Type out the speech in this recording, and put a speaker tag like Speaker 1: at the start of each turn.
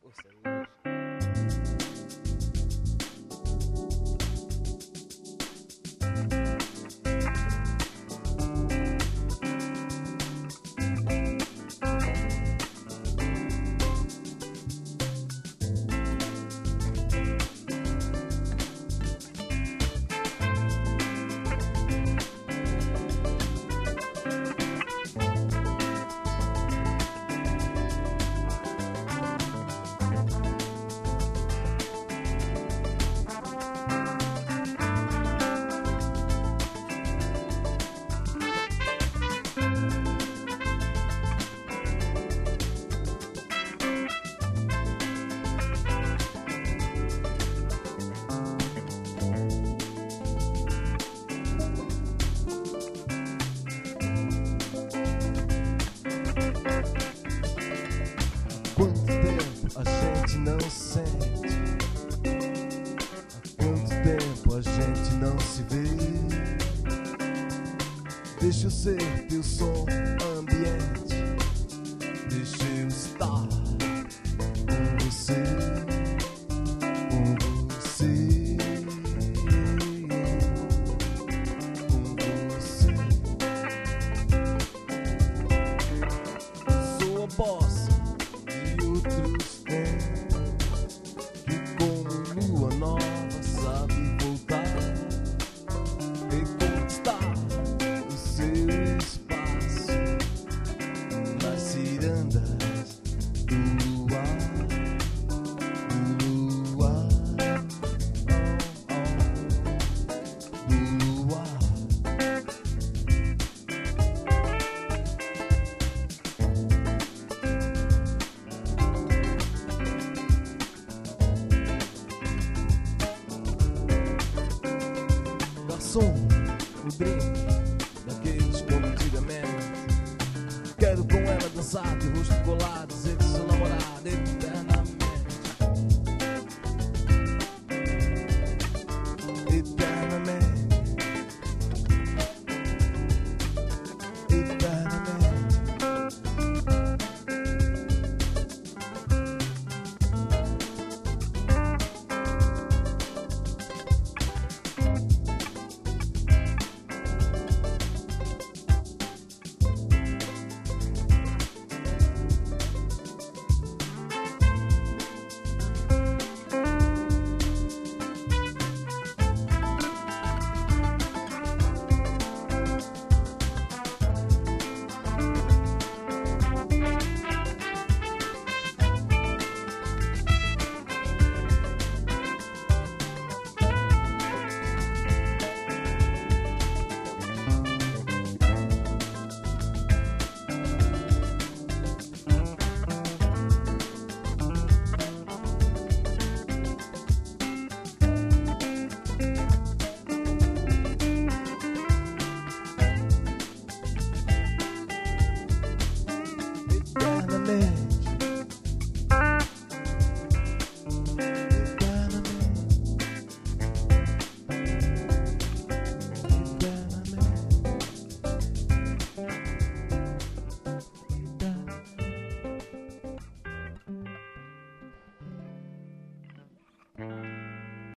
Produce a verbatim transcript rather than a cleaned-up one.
Speaker 1: Quanto tempo a gente não sente? Há quanto tempo a gente não se vê? Deixa eu ser teu som ambiente, deixa eu estar com você, com você, com você. Sou a bossa de outros tempos, que como lua nova sabe voltar, reconquistar o seu espaço nas cirandas do luar, do luar, oh, oh, do luar. Garçom, um drink daqueles como antigamente. Quero com ela dançar de rosto colado, dizer